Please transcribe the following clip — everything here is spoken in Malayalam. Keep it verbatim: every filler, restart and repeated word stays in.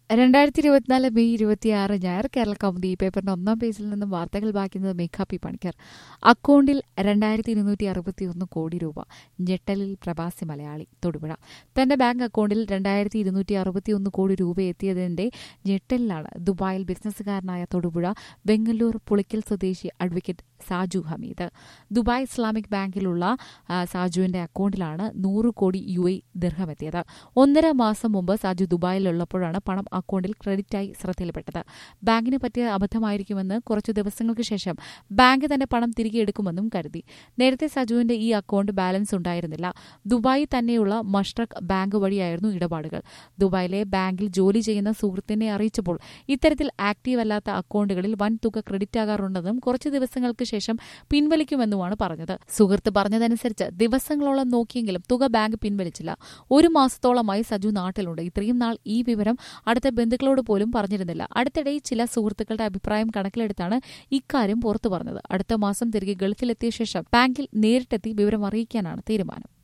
രണ്ടായിരത്തി ഇരുപത്തിനാല് മെയ് ഇരുപത്തിയാറ് ഞായർ കേരള കൗമുദി ഈ പേപ്പറിന്റെ ഒന്നാം പേജിൽ നിന്നും വാർത്തകൾ വായിക്കുന്നത് മേഘ പി പണിക്കർ. അക്കൗണ്ടിൽ രണ്ടായിരത്തി ഇരുന്നൂറ്റി അറുപത്തിയൊന്ന് കോടി രൂപ. ഞെട്ടലിൽ പ്രവാസി മലയാളി. തൊടുപുഴ. തന്റെ ബാങ്ക് അക്കൗണ്ടിൽ രണ്ടായിരത്തി ഇരുന്നൂറ്റി അറുപത്തിയൊന്ന് കോടി രൂപ എത്തിയതിന്റെ ഞെട്ടലിലാണ് ദുബായിൽ ബിസിനസ്സുകാരനായ തൊടുപുഴ വെങ്ങല്ലൂർ പുളിക്കൽ സ്വദേശി advocate Saju Hameed. Dubai Islamic ബാങ്കിലുള്ള ആ, സാജുവിന്റെ അക്കൗണ്ടിലാണ് നൂറ് കോടി യു എ ദിർഹം എത്തിയത്. ഒന്നര മാസം മുമ്പ് സാജു ദുബായിലുള്ളപ്പോഴാണ് പണം അക്കൗണ്ടിൽ ക്രെഡിറ്റായി ശ്രദ്ധയിൽപ്പെട്ടത്. ബാങ്കിന് പറ്റിയ അബദ്ധമായിരിക്കുമെന്ന് കുറച്ചു ദിവസങ്ങൾക്ക് ശേഷം ബാങ്ക് തന്റെ പണം തിരികെ എടുക്കുമെന്നും കരുതി. നേരത്തെ സജുവിന്റെ ഈ അക്കൗണ്ട് ബാലൻസ് ഉണ്ടായിരുന്നില്ല. ദുബായിൽ തന്നെയുള്ള മഷ്റഖ് ബാങ്ക് വഴിയായിരുന്നു ഇടപാടുകൾ. ദുബായിലെ ബാങ്കിൽ ജോലി ചെയ്യുന്ന സുഹൃത്തിനെ അറിയിച്ചപ്പോൾ ഇത്തരത്തിൽ ആക്റ്റീവ് അല്ലാത്ത അക്കൗണ്ടുകളിൽ വൻ തുക ക്രെഡിറ്റ് ആകാറുണ്ടെന്നും കുറച്ചു ദിവസങ്ങൾക്ക് ശേഷം പിൻവലിക്കുമെന്നുമാണ് പറഞ്ഞത്. സുഹൃത്ത് പറഞ്ഞതനുസരിച്ച് ദിവസങ്ങളോളം നോക്കിയെങ്കിലും തുക ബാങ്ക് പിൻവലിച്ചില്ല. ഒരു മാസത്തോളമായി സജു നാട്ടിലുണ്ട്. ഇത്രയും നാൾ ഈ വിവരം അടുത്ത ബന്ധുക്കളോട് പോലും പറഞ്ഞിരുന്നില്ല. അടുത്തിടെ ചില സുഹൃത്തുക്കളുടെ അഭിപ്രായം കണക്കിലെടുത്താണ് ഇക്കാര്യം പുറത്തു പറഞ്ഞത്. അടുത്ത മാസം തിരികെ ഗൾഫിലെത്തിയ ശേഷം ബാങ്കിൽ നേരിട്ടെത്തി വിവരം അറിയിക്കാനാണ് തീരുമാനം.